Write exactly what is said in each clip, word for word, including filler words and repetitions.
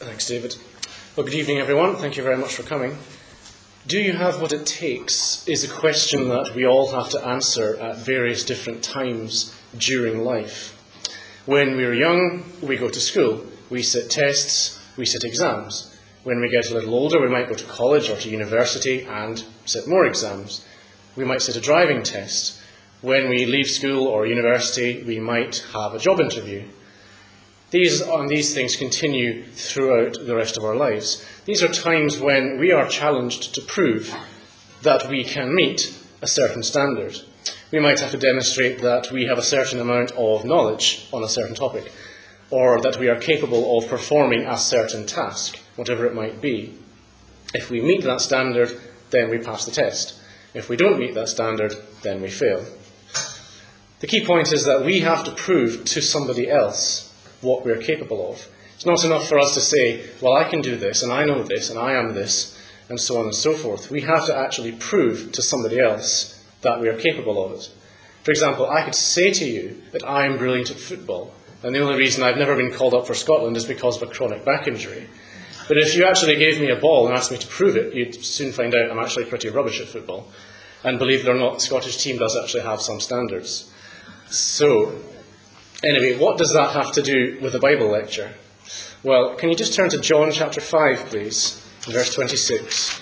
Thanks, David. Well, good evening, everyone. Thank you very much for coming. Do you have what it takes is a question that we all have to answer at various different times during life. When we're young, we go to school. We sit tests, we sit exams. When we get a little older, we might go to college or to university and sit more exams. We might sit a driving test. When we leave school or university, we might have a job interview. These and these things continue throughout the rest of our lives. These are times when we are challenged to prove that we can meet a certain standard. We might have to demonstrate that we have a certain amount of knowledge on a certain topic, or that we are capable of performing a certain task, whatever it might be. If we meet that standard, then we pass the test. If we don't meet that standard, then we fail. The key point is that we have to prove to somebody else what we're capable of. It's not enough for us to say, well, I can do this, and I know this, and I am this, and so on and so forth. We have to actually prove to somebody else that we are capable of it. For example, I could say to you that I am brilliant at football, and the only reason I've never been called up for Scotland is because of a chronic back injury. But if you actually gave me a ball and asked me to prove it, you'd soon find out I'm actually pretty rubbish at football. And believe it or not, the Scottish team does actually have some standards. So, anyway, what does that have to do with the Bible lecture? Well, can you just turn to John chapter five, please, verse twenty-six.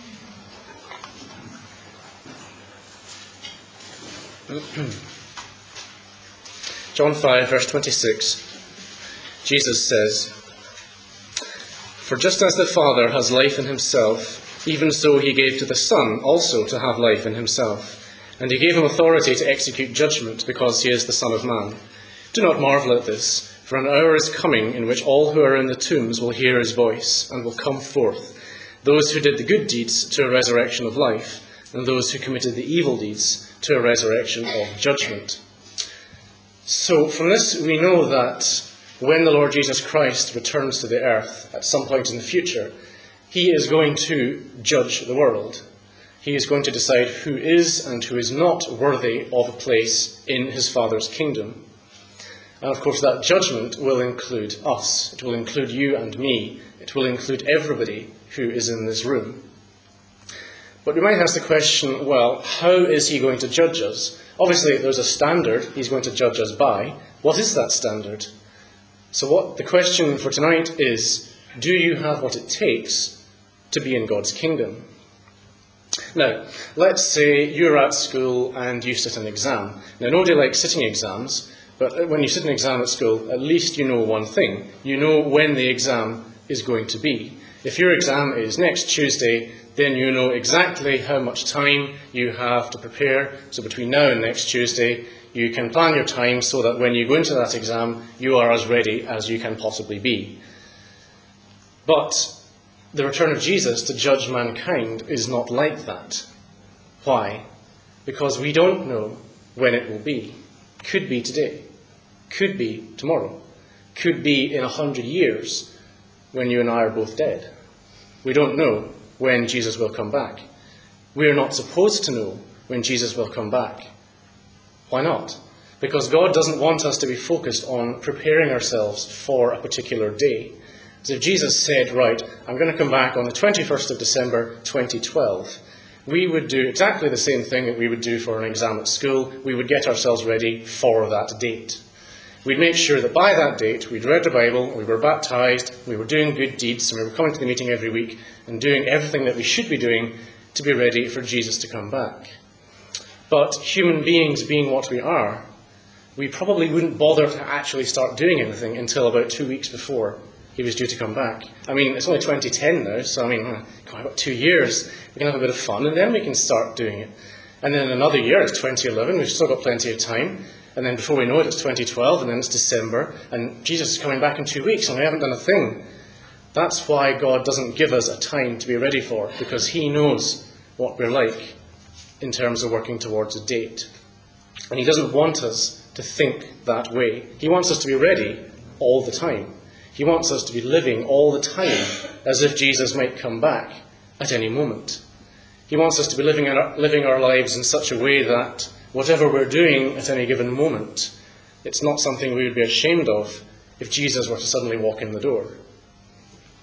John five, verse twenty-six. Jesus says, "For just as the Father has life in himself, even so he gave to the Son also to have life in himself. And he gave him authority to execute judgment, because he is the Son of Man. Do not marvel at this, for an hour is coming in which all who are in the tombs will hear his voice, and will come forth, those who did the good deeds to a resurrection of life, and those who committed the evil deeds to a resurrection of judgment." So from this we know that when the Lord Jesus Christ returns to the earth at some point in the future, he is going to judge the world. He is going to decide who is and who is not worthy of a place in his Father's kingdom. And of course that judgment will include us. It will include you and me. It will include everybody who is in this room. But we might ask the question, well, how is he going to judge us? Obviously there's a standard he's going to judge us by. What is that standard? So what the question for tonight is, do you have what it takes to be in God's kingdom? Now, let's say you're at school and you sit an exam. Now, nobody likes sitting exams, but when you sit an exam at school, at least you know one thing. You know when the exam is going to be. If your exam is next Tuesday, then you know exactly how much time you have to prepare. So between now and next Tuesday, you can plan your time so that when you go into that exam, you are as ready as you can possibly be. But the return of Jesus to judge mankind is not like that. Why? Because we don't know when it will be. Could be today. Could be tomorrow. Could be in a hundred years when you and I are both dead. We don't know when Jesus will come back. We are not supposed to know when Jesus will come back. Why not? Because God doesn't want us to be focused on preparing ourselves for a particular day. So if Jesus said, right, I'm going to come back on the twenty-first of December twenty twelve, we would do exactly the same thing that we would do for an exam at school. We would get ourselves ready for that date. We'd make sure that by that date we'd read the Bible, we were baptized, we were doing good deeds, and we were coming to the meeting every week and doing everything that we should be doing to be ready for Jesus to come back. But human beings being what we are, we probably wouldn't bother to actually start doing anything until about two weeks before he was due to come back. I mean, it's only twenty ten now, so I mean, I've got two years. We can have a bit of fun, and then we can start doing it. And then in another year, it's twenty eleven, we've still got plenty of time. And then before we know it, it's twenty twelve, and then it's December, and Jesus is coming back in two weeks, and we haven't done a thing. That's why God doesn't give us a time to be ready for, because he knows what we're like in terms of working towards a date. And he doesn't want us to think that way. He wants us to be ready all the time. He wants us to be living all the time as if Jesus might come back at any moment. He wants us to be living our, living our lives in such a way that whatever we're doing at any given moment, it's not something we would be ashamed of if Jesus were to suddenly walk in the door.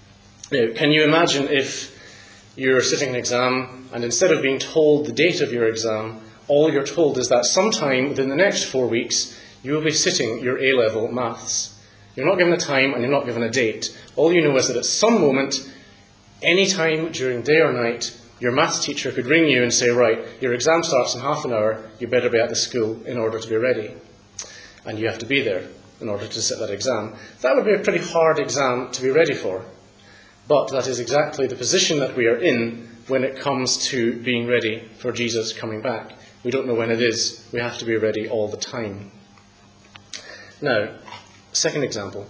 Now, can you imagine if you're sitting an exam and instead of being told the date of your exam, all you're told is that sometime within the next four weeks you will be sitting your A-level maths. You're not given a time and you're not given a date. All you know is that at some moment, any time during day or night, your maths teacher could ring you and say, right, your exam starts in half an hour, you better be at the school in order to be ready. And you have to be there in order to sit that exam. That would be a pretty hard exam to be ready for. But that is exactly the position that we are in when it comes to being ready for Jesus coming back. We don't know when it is. We have to be ready all the time. Now, second example.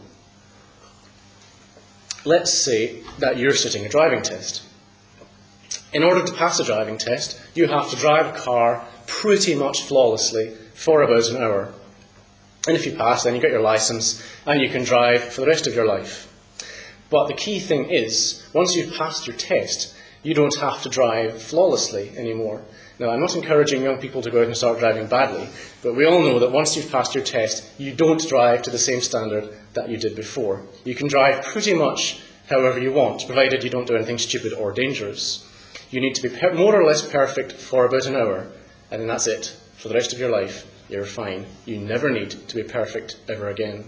Let's say that you're sitting a driving test. In order to pass a driving test, you have to drive a car pretty much flawlessly for about an hour. And if you pass, then you get your license and you can drive for the rest of your life. But the key thing is, once you've passed your test, you don't have to drive flawlessly anymore. Now, I'm not encouraging young people to go out and start driving badly, but we all know that once you've passed your test, you don't drive to the same standard that you did before. You can drive pretty much however you want, provided you don't do anything stupid or dangerous. You need to be per- more or less perfect for about an hour, and then that's it. For the rest of your life, you're fine. You never need to be perfect ever again.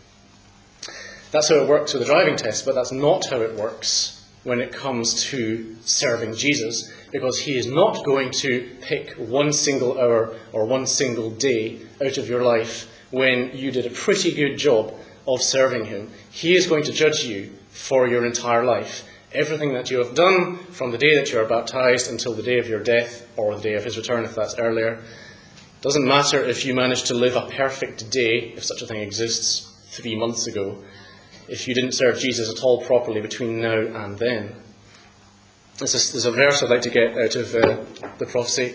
That's how it works with the driving test, but that's not how it works when it comes to serving Jesus, because he is not going to pick one single hour or one single day out of your life when you did a pretty good job of serving him. He is going to judge you for your entire life. Everything that you have done from the day that you are baptized until the day of your death, or the day of his return if that's earlier. Doesn't matter if you managed to live a perfect day, if such a thing exists, three months ago, if you didn't serve Jesus at all properly between now and then. There's a, there's a verse I'd like to get out of uh, the prophecy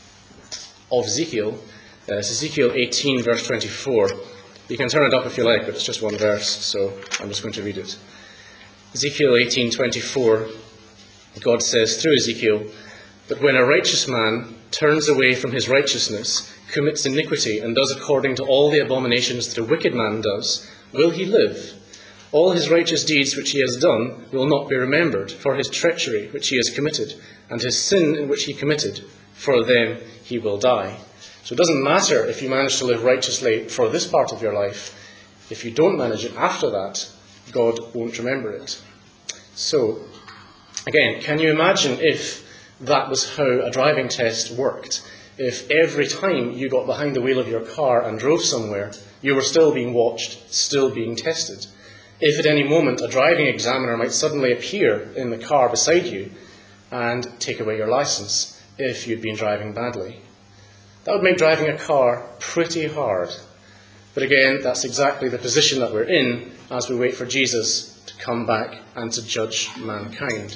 of Ezekiel. Uh, it's Ezekiel eighteen, verse twenty-four. You can turn it up if you like, but it's just one verse, so I'm just going to read it. Ezekiel eighteen, twenty-four, God says through Ezekiel, "But when a righteous man turns away from his righteousness, commits iniquity, and does according to all the abominations that a wicked man does, will he live? All his righteous deeds which he has done will not be remembered, for his treachery which he has committed, and his sin in which he committed, for them he will die." So it doesn't matter if you manage to live righteously for this part of your life. If you don't manage it after that, God won't remember it. So, again, can you imagine if that was how a driving test worked? If every time you got behind the wheel of your car and drove somewhere, you were still being watched, still being tested? If at any moment a driving examiner might suddenly appear in the car beside you and take away your license if you'd been driving badly? That would make driving a car pretty hard. But again, that's exactly the position that we're in as we wait for Jesus to come back and to judge mankind.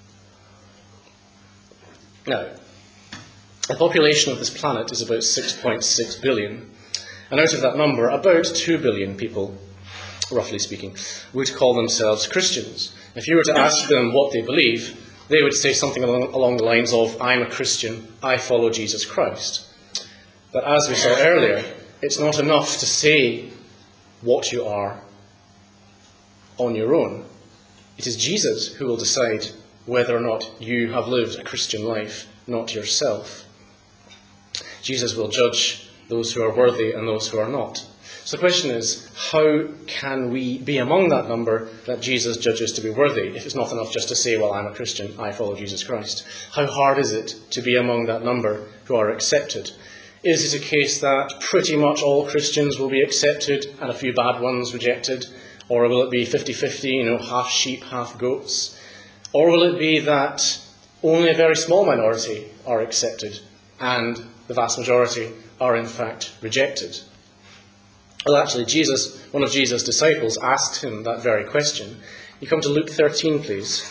Now, the population of this planet is about six point six billion, and out of that number, about two billion people, roughly speaking, would call themselves Christians. If you were to ask them what they believe, they would say something along, along the lines of, "I'm a Christian, I follow Jesus Christ." But as we saw earlier, it's not enough to say what you are on your own. It is Jesus who will decide whether or not you have lived a Christian life, not yourself. Jesus will judge those who are worthy and those who are not. So the question is, how can we be among that number that Jesus judges to be worthy, if it's not enough just to say, well, I'm a Christian, I follow Jesus Christ? How hard is it to be among that number who are accepted? Is it a case that pretty much all Christians will be accepted and a few bad ones rejected? Or will it be fifty-fifty, you know, half sheep, half goats? Or will it be that only a very small minority are accepted and the vast majority are in fact rejected? Well, actually, Jesus, one of Jesus' disciples asked him that very question. You come to Luke thirteen, please.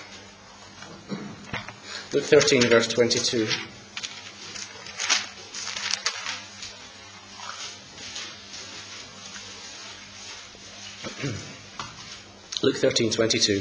Luke thirteen, verse twenty-two. Luke thirteen, twenty-two.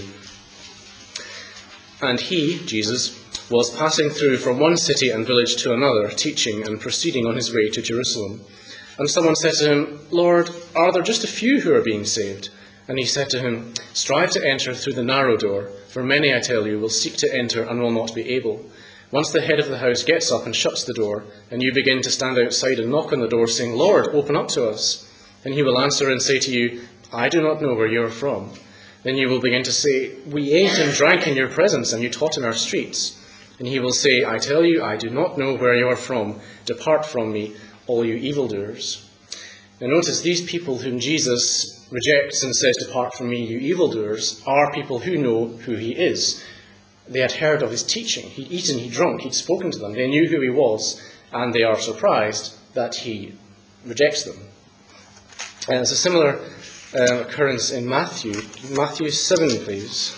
"And he," Jesus, "was passing through from one city and village to another, teaching and proceeding on his way to Jerusalem. And someone said to him, 'Lord, are there just a few who are being saved? And he said to him, "Strive to enter through the narrow door, for many, I tell you, will seek to enter and will not be able. Once the head of the house gets up and shuts the door, and you begin to stand outside and knock on the door, saying, 'Lord, open up to us,' then he will answer and say to you, 'I do not know where you are from.' Then you will begin to say, 'We ate and drank in your presence, and you taught in our streets.' And he will say, 'I tell you, I do not know where you are from. Depart from me, all you evildoers.'" Now notice, these people whom Jesus rejects and says, "Depart from me, you evildoers," are people who know who he is. They had heard of his teaching. He'd eaten, he'd drunk, he'd spoken to them. They knew who he was, and they are surprised that he rejects them. And it's a similar uh, occurrence in Matthew. Matthew seven, please.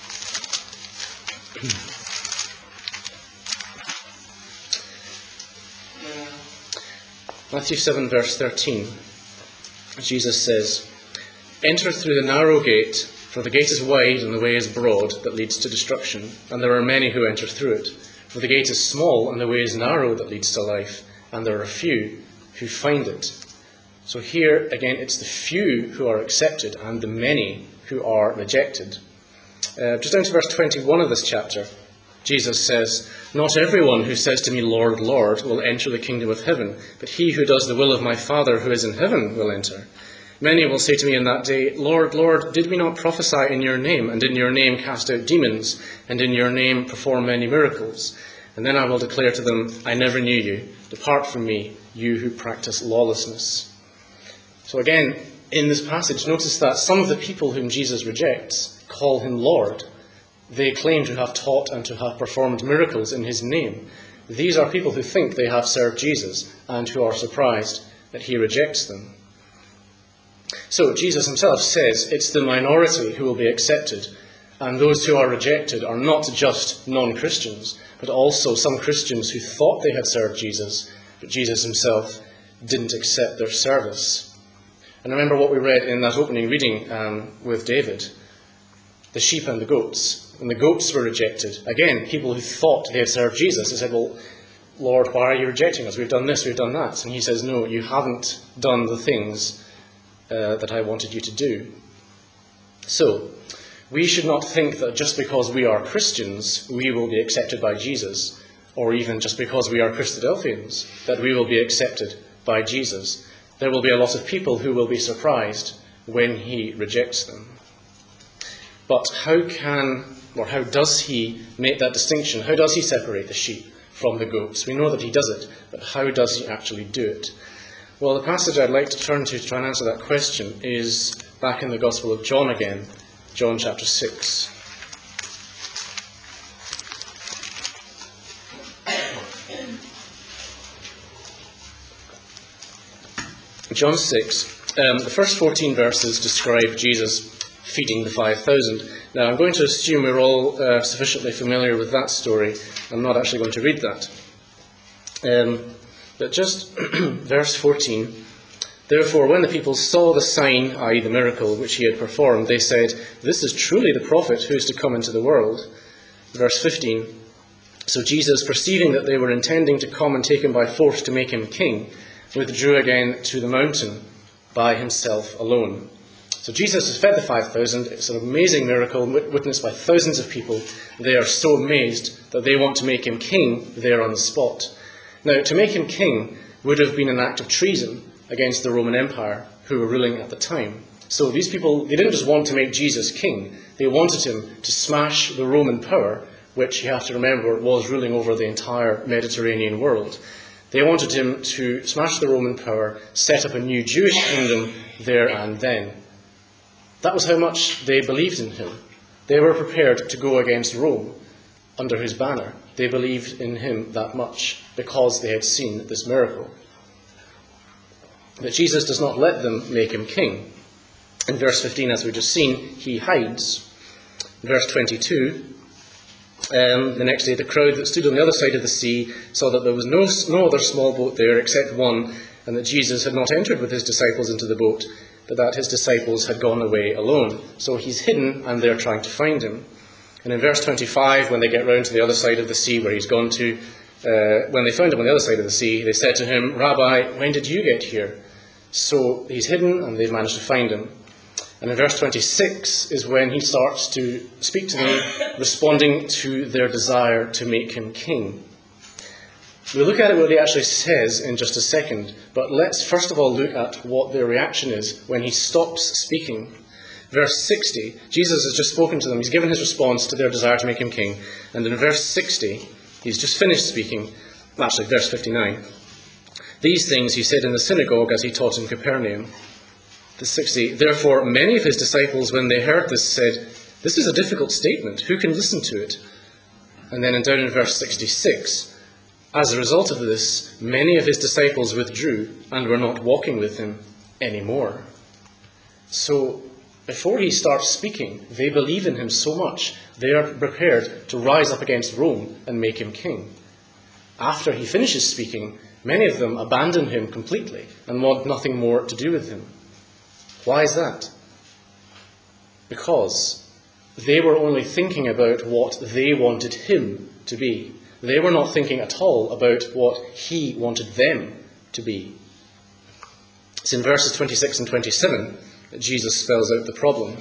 Matthew seven, verse thirteen. Jesus says, "Enter through the narrow gate, for the gate is wide and the way is broad that leads to destruction, and there are many who enter through it. For the gate is small and the way is narrow that leads to life, and there are few who find it." So here, again, it's the few who are accepted and the many who are rejected. Uh, just down to verse twenty-one of this chapter, Jesus says, "Not everyone who says to me, 'Lord, Lord,' will enter the kingdom of heaven, but he who does the will of my Father who is in heaven will enter. Many will say to me in that day, 'Lord, Lord, did we not prophesy in your name, and in your name cast out demons, and in your name perform many miracles?' And then I will declare to them, 'I never knew you. Depart from me, you who practice lawlessness.'" So again, in this passage, notice that some of the people whom Jesus rejects call him Lord. They claim to have taught and to have performed miracles in his name. These are people who think they have served Jesus and who are surprised that he rejects them. So Jesus himself says it's the minority who will be accepted, and those who are rejected are not just non-Christians, but also some Christians who thought they had served Jesus, but Jesus himself didn't accept their service. And remember what we read in that opening reading um, with David, the sheep and the goats. When the goats were rejected, again, people who thought they had served Jesus, they said, "Well, Lord, why are you rejecting us? We've done this, we've done that." And he says, "No, you haven't done the things uh, that I wanted you to do." So, we should not think that just because we are Christians, we will be accepted by Jesus, or even just because we are Christadelphians, that we will be accepted by Jesus. There will be a lot of people who will be surprised when he rejects them. But how can, or how does he make that distinction? How does he separate the sheep from the goats? We know that he does it, but how does he actually do it? Well, the passage I'd like to turn to to try and answer that question is back in the Gospel of John again, John chapter six. John six, um, the first fourteen verses describe Jesus feeding the five thousand. Now, I'm going to assume we're all uh, sufficiently familiar with that story. I'm not actually going to read that. Um, but just verse fourteen, "Therefore, when the people saw the sign, that is the miracle which he had performed, they said, 'This is truly the prophet who is to come into the world.'" Verse fifteen, "So Jesus, perceiving that they were intending to come and take him by force to make him king, withdrew again to the mountain by himself alone." So Jesus has fed the five thousand. It's an amazing miracle witnessed by thousands of people. They are so amazed that they want to make him king there on the spot. Now, to make him king would have been an act of treason against the Roman Empire, who were ruling at the time. So these people, they didn't just want to make Jesus king. They wanted him to smash the Roman power, which you have to remember was ruling over the entire Mediterranean world. They wanted him to smash the Roman power, set up a new Jewish kingdom there and then. That was how much they believed in him. They were prepared to go against Rome under his banner. They believed in him that much because they had seen this miracle. But Jesus does not let them make him king. In verse fifteen, as we've just seen, he hides. In verse twenty-two, um, the next day the crowd that stood on the other side of the sea saw that there was no, no other small boat there except one, and that Jesus had not entered with his disciples into the boat, but that his disciples had gone away alone. So he's hidden, and they're trying to find him. And in verse twenty-five, when they get round to the other side of the sea where he's gone to, uh, when they found him on the other side of the sea, they said to him, "Rabbi, when did you get here?" So he's hidden, and they've managed to find him. And in verse twenty-six is when he starts to speak to them, responding to their desire to make him king. We'll look at it what he actually says in just a second, but let's first of all look at what their reaction is when he stops speaking. Verse sixty, Jesus has just spoken to them. He's given his response to their desire to make him king. And in verse sixty, he's just finished speaking. Actually, verse fifty-nine. These things he said in the synagogue as he taught in Capernaum. The sixty, therefore many of his disciples, when they heard this, said, this is a difficult statement. Who can listen to it? And then down in verse sixty-six, as a result of this, many of his disciples withdrew and were not walking with him anymore. So, before he starts speaking, they believe in him so much, they are prepared to rise up against Rome and make him king. After he finishes speaking, many of them abandon him completely and want nothing more to do with him. Why is that? Because they were only thinking about what they wanted him to be. They were not thinking at all about what he wanted them to be. It's in verses twenty-six and twenty-seven that Jesus spells out the problem.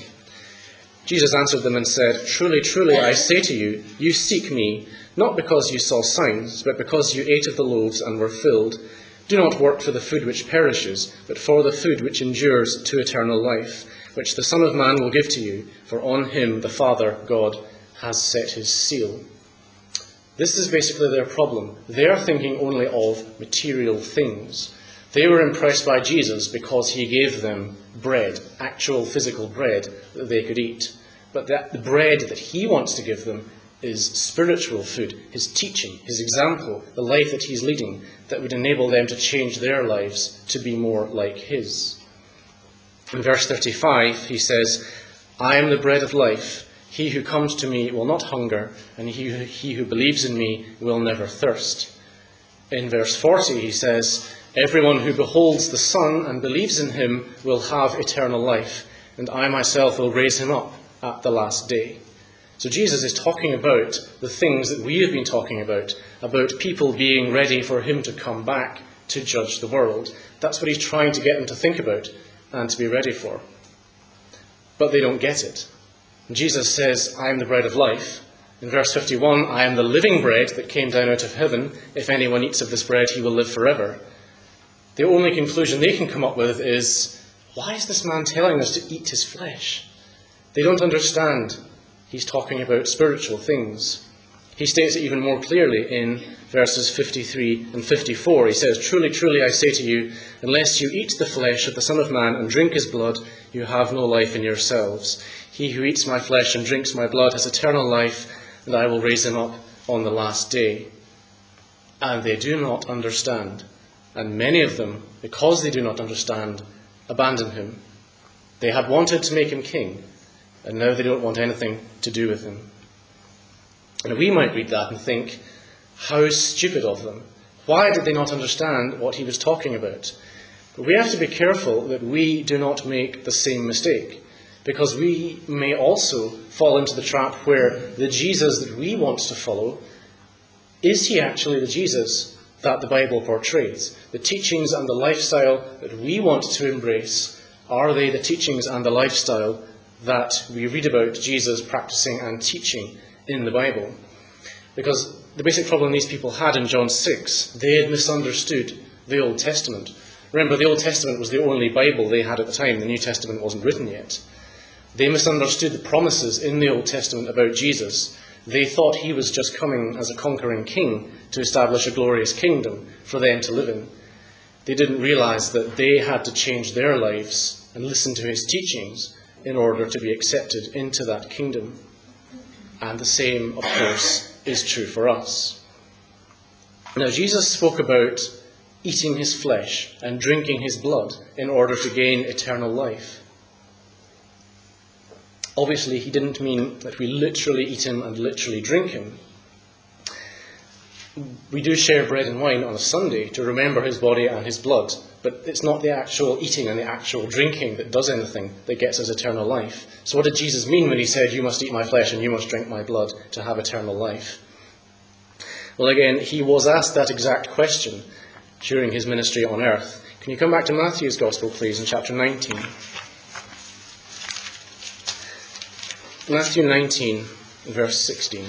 Jesus answered them and said, truly, truly, I say to you, you seek me, not because you saw signs, but because you ate of the loaves and were filled. Do not work for the food which perishes, but for the food which endures to eternal life, which the Son of Man will give to you, for on him the Father, God, has set his seal. This is basically their problem. They are thinking only of material things. They were impressed by Jesus because he gave them bread, actual physical bread that they could eat. But that the bread that he wants to give them is spiritual food, his teaching, his example, the life that he's leading, that would enable them to change their lives to be more like his. In verse thirty-five, he says, I am the bread of life. He who comes to me will not hunger, and he, he who believes in me will never thirst. In verse forty, he says, everyone who beholds the Son and believes in him will have eternal life, and I myself will raise him up at the last day. So Jesus is talking about the things that we have been talking about, about people being ready for him to come back to judge the world. That's what he's trying to get them to think about and to be ready for. But they don't get it. Jesus says, I am the bread of life. In verse fifty-one, I am the living bread that came down out of heaven. If anyone eats of this bread, he will live forever. The only conclusion they can come up with is, why is this man telling us to eat his flesh? They don't understand. He's talking about spiritual things. He states it even more clearly in verses fifty-three and fifty-four. He says, truly, truly, I say to you, unless you eat the flesh of the Son of Man and drink his blood, you have no life in yourselves. He who eats my flesh and drinks my blood has eternal life, and I will raise him up on the last day. And they do not understand. And many of them, because they do not understand, abandon him. They had wanted to make him king, and now they don't want anything to do with him. And we might read that and think, how stupid of them. Why did they not understand what he was talking about? But we have to be careful that we do not make the same mistake, because we may also fall into the trap where the Jesus that we want to follow, is he actually the Jesus that the Bible portrays? The teachings and the lifestyle that we want to embrace, are they the teachings and the lifestyle that we read about Jesus practicing and teaching in the Bible? Because the basic problem these people had in John six, they had misunderstood the Old Testament. Remember, the Old Testament was the only Bible they had at the time. The New Testament wasn't written yet. They misunderstood the promises in the Old Testament about Jesus. They thought he was just coming as a conquering king to establish a glorious kingdom for them to live in. They didn't realize that they had to change their lives and listen to his teachings in order to be accepted into that kingdom. And the same, of course, is true for us. Now, Jesus spoke about eating his flesh and drinking his blood in order to gain eternal life. Obviously, he didn't mean that we literally eat him and literally drink him. We do share bread and wine on a Sunday to remember his body and his blood, but it's not the actual eating and the actual drinking that does anything that gets us eternal life. So what did Jesus mean when he said, you must eat my flesh and you must drink my blood to have eternal life? Well, again, he was asked that exact question during his ministry on earth. Can you come back to Matthew's Gospel, please, in chapter nineteen? Matthew nineteen, verse sixteen.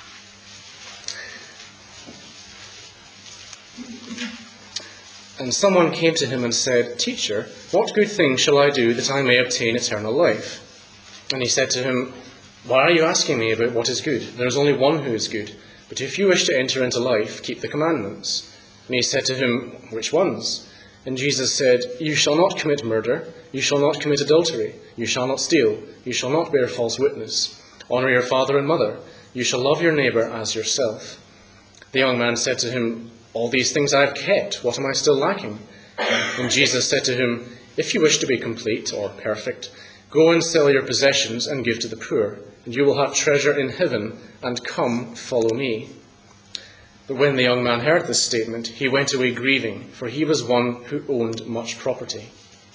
And someone came to him and said, "Teacher, what good thing shall I do that I may obtain eternal life?" And he said to him, "Why are you asking me about what is good? There is only one who is good. But if you wish to enter into life, keep the commandments." And he said to him, "Which ones?" And Jesus said, "You shall not commit murder. You shall not commit adultery. You shall not steal. You shall not bear false witness. Honor your father and mother. You shall love your neighbor as yourself." The young man said to him, "All these things I have kept. What am I still lacking?" And Jesus said to him, "If you wish to be complete or perfect, go and sell your possessions and give to the poor, and you will have treasure in heaven, and come, follow me." But when the young man heard this statement, he went away grieving, for he was one who owned much property.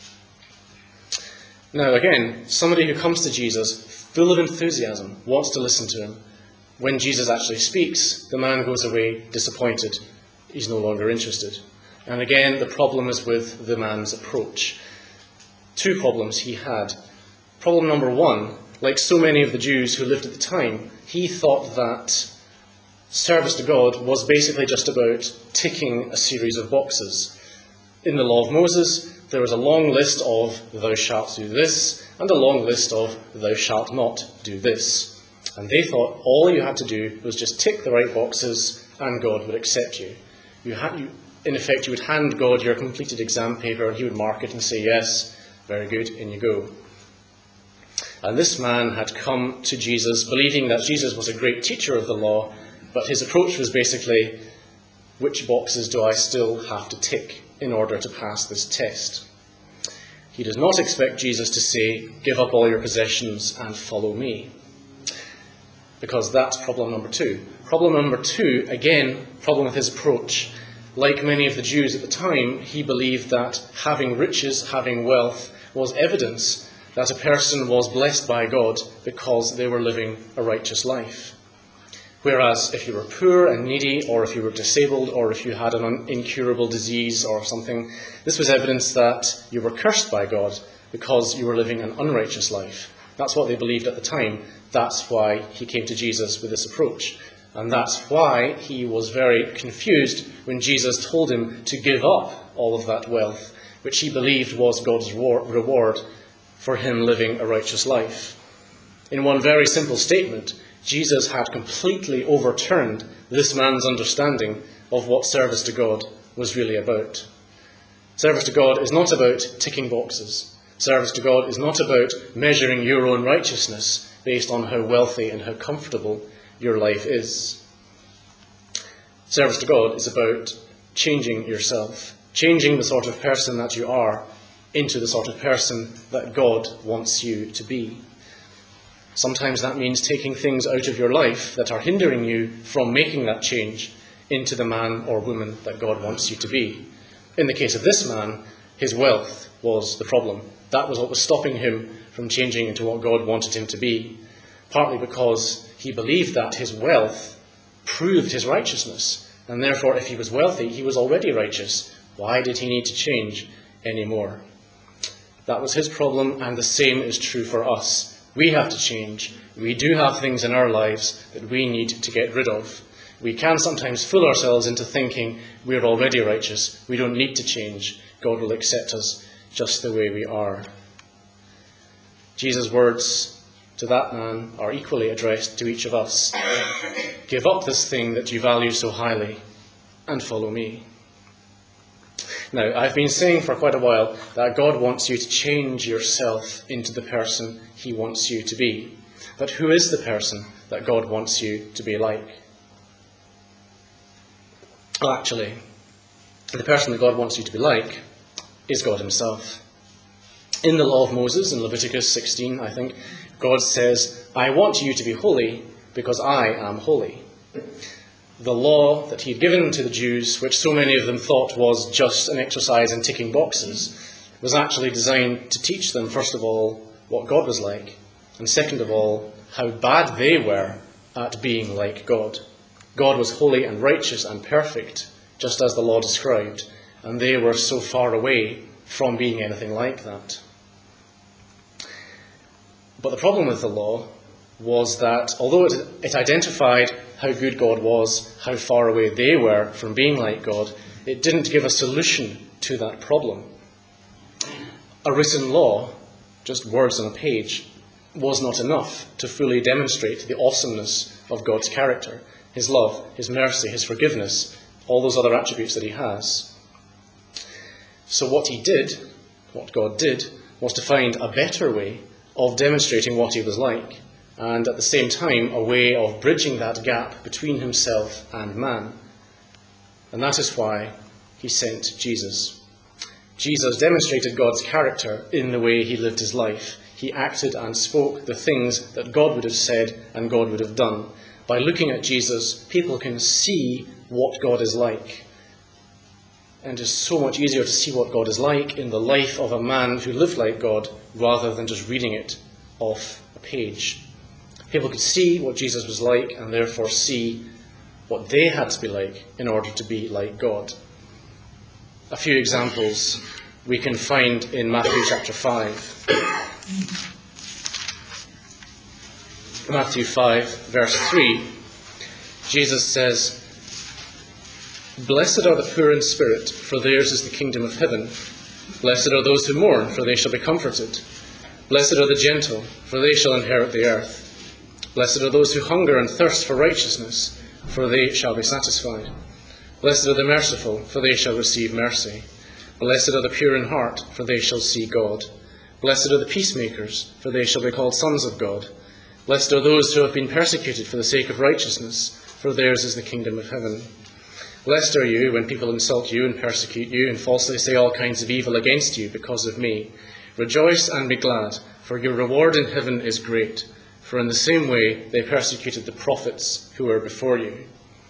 Now again, somebody who comes to Jesus full of enthusiasm wants to listen to him. When Jesus actually speaks, the man goes away disappointed. He's no longer interested. And again, the problem is with the man's approach. Two problems he had. Problem number one, like so many of the Jews who lived at the time, he thought that service to God was basically just about ticking a series of boxes. In the law of Moses, there was a long list of "thou shalt do this," and a long list of "thou shalt not do this." And they thought all you had to do was just tick the right boxes and God would accept you. You had, you, in effect, you would hand God your completed exam paper and he would mark it and say, "Yes, very good, in you go." And this man had come to Jesus believing that Jesus was a great teacher of the law, but his approach was basically, which boxes do I still have to tick in order to pass this test? He does not expect Jesus to say, "Give up all your possessions and follow me," because that's problem number two. Problem number two, again, problem with his approach. Like many of the Jews at the time, he believed that having riches, having wealth, was evidence that a person was blessed by God because they were living a righteous life. Whereas if you were poor and needy, or if you were disabled, or if you had an incurable disease or something, this was evidence that you were cursed by God because you were living an unrighteous life. That's what they believed at the time. That's why he came to Jesus with this approach. And that's why he was very confused when Jesus told him to give up all of that wealth, which he believed was God's reward for him living a righteous life. In one very simple statement, Jesus had completely overturned this man's understanding of what service to God was really about. Service to God is not about ticking boxes. Service to God is not about measuring your own righteousness based on how wealthy and how comfortable your life is. Service to God is about changing yourself, changing the sort of person that you are into the sort of person that God wants you to be. Sometimes that means taking things out of your life that are hindering you from making that change into the man or woman that God wants you to be. In the case of this man, his wealth was the problem. That was what was stopping him from changing into what God wanted him to be, partly because he believed that his wealth proved his righteousness, and therefore if he was wealthy, he was already righteous. Why did he need to change anymore? That was his problem, and the same is true for us. We have to change. We do have things in our lives that we need to get rid of. We can sometimes fool ourselves into thinking we're already righteous. We don't need to change. God will accept us just the way we are. Jesus' words to that man are equally addressed to each of us. Give up this thing that you value so highly and follow me. Now, I've been saying for quite a while that God wants you to change yourself into the person he wants you to be. But who is the person that God wants you to be like? Well, actually, the person that God wants you to be like is God himself. In the law of Moses, in Leviticus sixteen, I think, God says, "I want you to be holy because I am holy." The law that he had given to the Jews, which so many of them thought was just an exercise in ticking boxes, was actually designed to teach them, first of all, what God was like, and second of all, how bad they were at being like God. God was holy and righteous and perfect, just as the law described, and they were so far away from being anything like that. But the problem with the law was that although it, it identified how good God was, how far away they were from being like God, it didn't give a solution to that problem. A written law, just words on a page, was not enough to fully demonstrate the awesomeness of God's character, his love, his mercy, his forgiveness, all those other attributes that he has. So what he did, what God did, was to find a better way of demonstrating what he was like, and at the same time a way of bridging that gap between himself and man. And that is why he sent Jesus. Jesus demonstrated God's character in the way he lived his life. He acted and spoke the things that God would have said and God would have done. By looking at Jesus, people can see what God is like. And it's so much easier to see what God is like in the life of a man who lived like God rather than just reading it off a page. People could see what Jesus was like and therefore see what they had to be like in order to be like God. A few examples we can find in Matthew chapter five. Matthew five, verse three, Jesus says, "Blessed are the poor in spirit, for theirs is the kingdom of heaven. Blessed are those who mourn, for they shall be comforted. Blessed are the gentle, for they shall inherit the earth. Blessed are those who hunger and thirst for righteousness, for they shall be satisfied. Blessed are the merciful, for they shall receive mercy. Blessed are the pure in heart, for they shall see God. Blessed are the peacemakers, for they shall be called sons of God. Blessed are those who have been persecuted for the sake of righteousness, for theirs is the kingdom of heaven. Blessed are you when people insult you and persecute you and falsely say all kinds of evil against you because of me. Rejoice and be glad, for your reward in heaven is great. For in the same way they persecuted the prophets who were before you."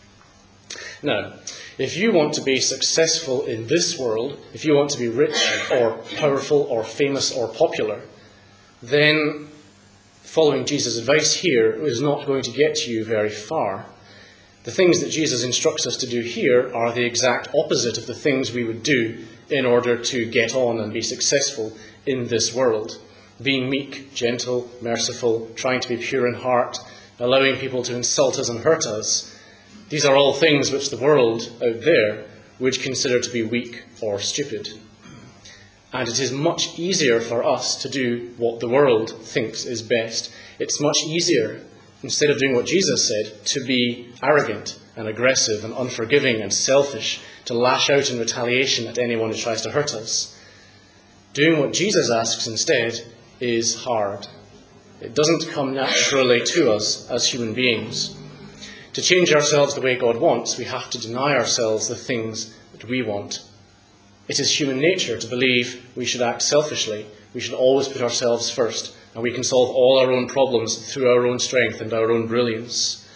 Now, if you want to be successful in this world, if you want to be rich or powerful or famous or popular, then following Jesus' advice here is not going to get you very far. The things that Jesus instructs us to do here are the exact opposite of the things we would do in order to get on and be successful in this world. Being meek, gentle, merciful, trying to be pure in heart, allowing people to insult us and hurt us. These are all things which the world out there would consider to be weak or stupid. And it is much easier for us to do what the world thinks is best. It's much easier, instead of doing what Jesus said, to be arrogant and aggressive and unforgiving and selfish, to lash out in retaliation at anyone who tries to hurt us. Doing what Jesus asks instead is hard. It doesn't come naturally to us as human beings. To change ourselves the way God wants, we have to deny ourselves the things that we want. It is human nature to believe we should act selfishly. We should always put ourselves first, and we can solve all our own problems through our own strength and our own brilliance.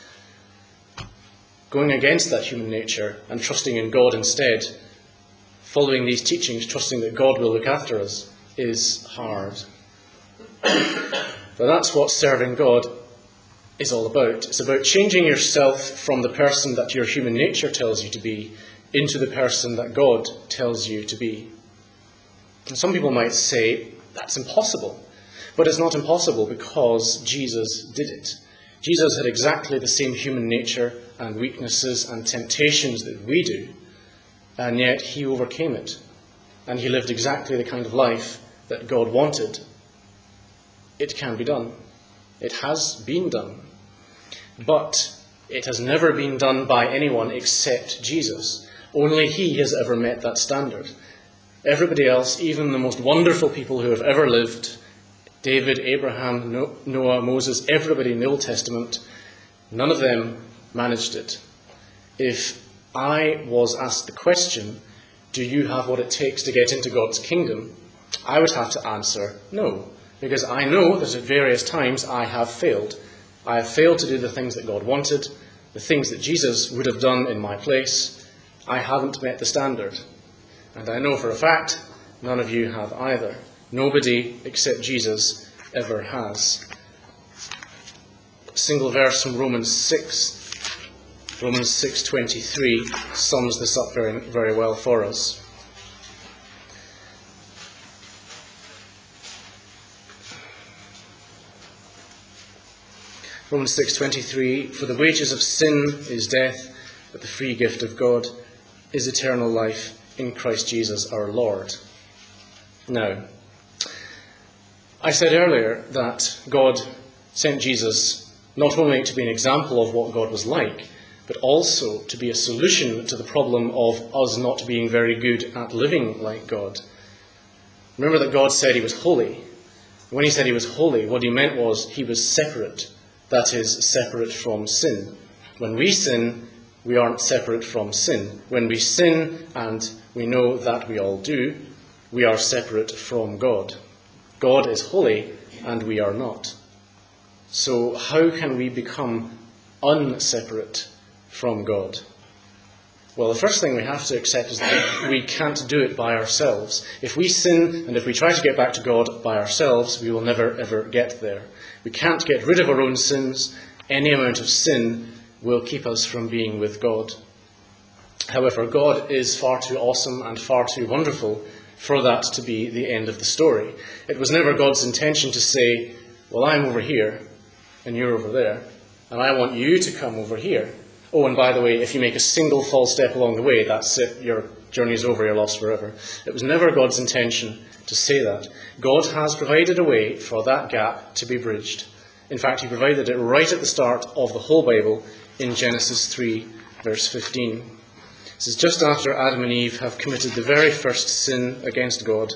Going against that human nature and trusting in God instead, following these teachings, trusting that God will look after us, is hard. But that's what serving God is all about. It's about changing yourself from the person that your human nature tells you to be into the person that God tells you to be. And some people might say, that's impossible. But it's not impossible because Jesus did it. Jesus had exactly the same human nature and weaknesses and temptations that we do, and yet he overcame it. And he lived exactly the kind of life that God wanted. It can be done. It has been done. But it has never been done by anyone except Jesus. Only he has ever met that standard. Everybody else, even the most wonderful people who have ever lived, David, Abraham, Noah, Moses, everybody in the Old Testament, none of them managed it. If I was asked the question, do you have what it takes to get into God's kingdom? I would have to answer no, because I know that at various times I have failed. I have failed to do the things that God wanted, the things that Jesus would have done in my place. I haven't met the standard. And I know for a fact, none of you have either. Nobody except Jesus ever has. A single verse from Romans six, Romans six twenty-three, sums this up very, very well for us. Romans six twenty-three, for the wages of sin is death, but the free gift of God is eternal life in Christ Jesus our Lord. Now, I said earlier that God sent Jesus not only to be an example of what God was like, but also to be a solution to the problem of us not being very good at living like God. Remember that God said he was holy. When he said he was holy, what he meant was he was separate. That is, separate from sin. When we sin, we aren't separate from sin. When we sin, and we know that we all do, we are separate from God. God is holy, and we are not. So how can we become unseparate from God? Well, the first thing we have to accept is that we can't do it by ourselves. If we sin and if we try to get back to God by ourselves, we will never, ever get there. We can't get rid of our own sins. Any amount of sin will keep us from being with God. However, God is far too awesome and far too wonderful for that to be the end of the story. It was never God's intention to say, well, I'm over here and you're over there, and I want you to come over here. Oh, and by the way, if you make a single false step along the way, that's it, your journey is over, you're lost forever. It was never God's intention to say that. God has provided a way for that gap to be bridged. In fact, he provided it right at the start of the whole Bible in Genesis three, verse fifteen. This is just after Adam and Eve have committed the very first sin against God.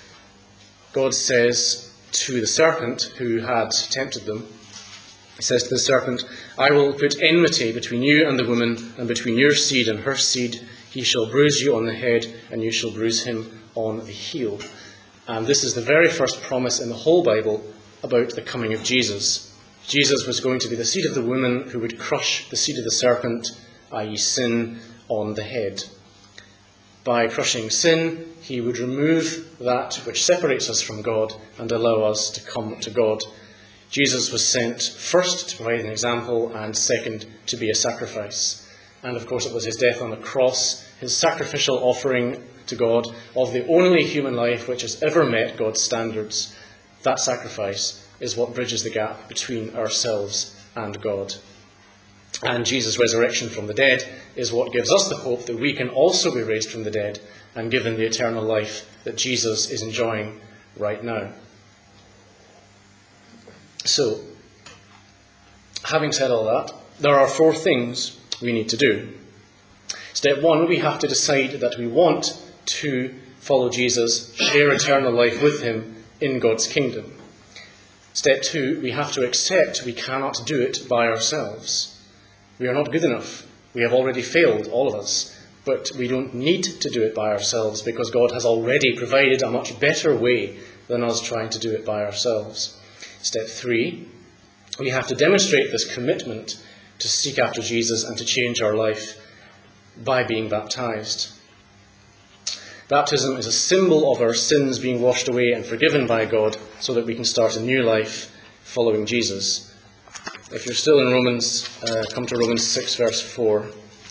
God says to the serpent who had tempted them, he says to the serpent, I will put enmity between you and the woman, and between your seed and her seed. He shall bruise you on the head, and you shall bruise him on the heel. And this is the very first promise in the whole Bible about the coming of Jesus. Jesus was going to be the seed of the woman who would crush the seed of the serpent, that is sin, on the head. By crushing sin, he would remove that which separates us from God and allow us to come to God. Jesus was sent first to provide an example, and second to be a sacrifice. And of course it was his death on the cross, his sacrificial offering to God of the only human life which has ever met God's standards. That sacrifice is what bridges the gap between ourselves and God. And Jesus' resurrection from the dead is what gives us the hope that we can also be raised from the dead and given the eternal life that Jesus is enjoying right now. So, having said all that, there are four things we need to do. Step one, we have to decide that we want to follow Jesus, share eternal life with him in God's kingdom. Step two, we have to accept we cannot do it by ourselves. We are not good enough. We have already failed, all of us, but we don't need to do it by ourselves because God has already provided a much better way than us trying to do it by ourselves. Step three, we have to demonstrate this commitment to seek after Jesus and to change our life by being baptized. Baptism is a symbol of our sins being washed away and forgiven by God so that we can start a new life following Jesus. If you're still in Romans, uh, come to Romans six, verse four.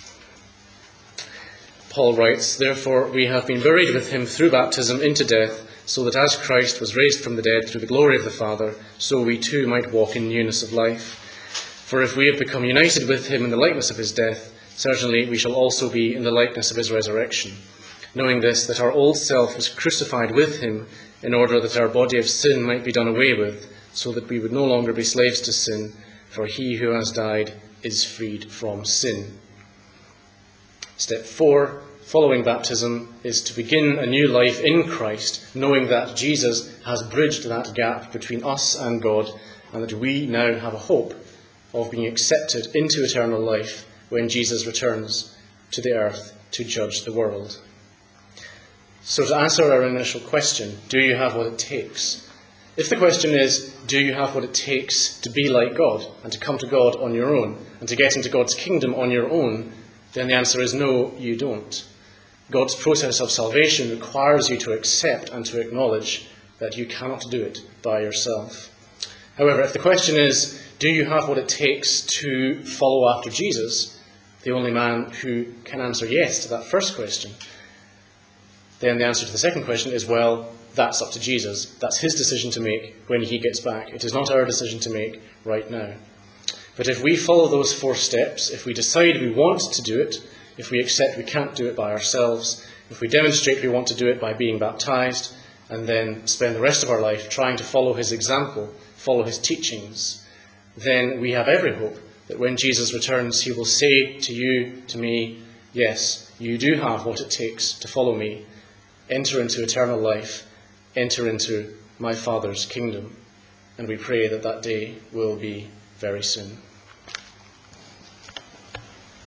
Paul writes, therefore we have been buried with him through baptism into death, so that as Christ was raised from the dead through the glory of the Father, so we too might walk in newness of life. For if we have become united with him in the likeness of his death, certainly we shall also be in the likeness of his resurrection. Knowing this, that our old self was crucified with him, in order that our body of sin might be done away with, so that we would no longer be slaves to sin, for he who has died is freed from sin. Step four, following baptism, is to begin a new life in Christ, knowing that Jesus has bridged that gap between us and God, and that we now have a hope of being accepted into eternal life when Jesus returns to the earth to judge the world. So to answer our initial question, do you have what it takes? If the question is, do you have what it takes to be like God and to come to God on your own and to get into God's kingdom on your own, then the answer is no, you don't. God's process of salvation requires you to accept and to acknowledge that you cannot do it by yourself. However, if the question is, do you have what it takes to follow after Jesus, the only man who can answer yes to that first question, then the answer to the second question is, well, that's up to Jesus. That's his decision to make when he gets back. It is not our decision to make right now. But if we follow those four steps, if we decide we want to do it, if we accept we can't do it by ourselves, if we demonstrate we want to do it by being baptized, and then spend the rest of our life trying to follow his example, follow his teachings, then we have every hope that when Jesus returns, he will say to you, to me, yes, you do have what it takes to follow me. Enter into eternal life. Enter into my Father's kingdom. And we pray that that day will be very soon.